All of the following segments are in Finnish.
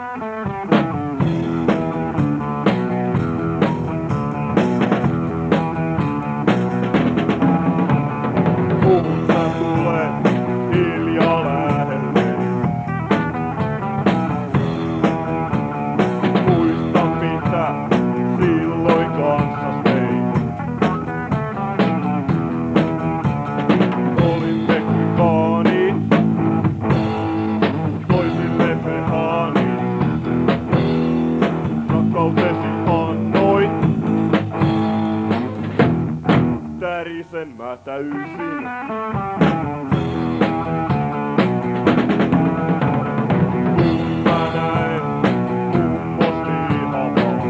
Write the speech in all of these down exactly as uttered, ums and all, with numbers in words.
Kun sä tulet hiljaa lähelle, muista mitä silloin kanssas tein. Olimme kuin kaani, toisillemme haani. Rakkautesi annoit, tärisen mä täysin. Kun mä näen kummos lihavaa,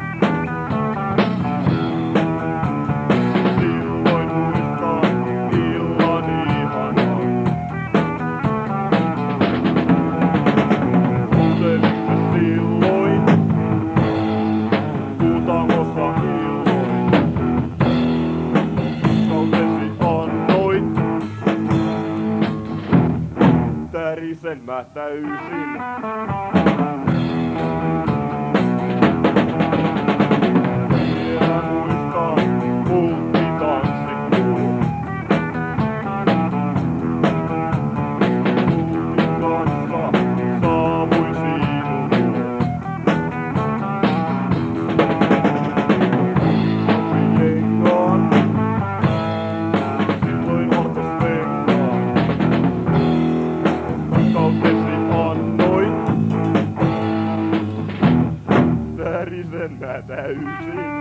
silloin muistan illan ihanaa. Kutelimme silloin Kuutamossa illoin. Rakkautesi annoit, tärisen mä täysin. Vielä muistan kulttitanssikkuun. Kultin kanssa saavuin sinun luo. Sopi jengaan, silloin ortos venkaan. Rakkautesi annoit, tärisen mä täysin.